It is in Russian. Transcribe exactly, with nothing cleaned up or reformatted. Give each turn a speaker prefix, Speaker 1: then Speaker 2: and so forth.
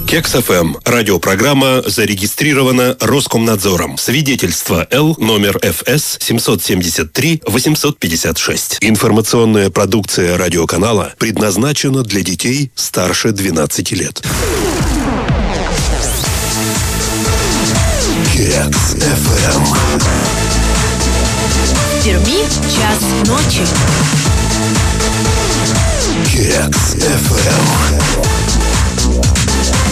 Speaker 1: Кекс эф эм. Радиопрограмма зарегистрирована Роскомнадзором. Свидетельство Л номер эф эс семьсот семьдесят три восемьсот пятьдесят шесть. Информационная продукция радиоканала предназначена для детей старше двенадцати лет. Кекс эф эм.
Speaker 2: В Перми час ночи.
Speaker 1: Кекс эф эм.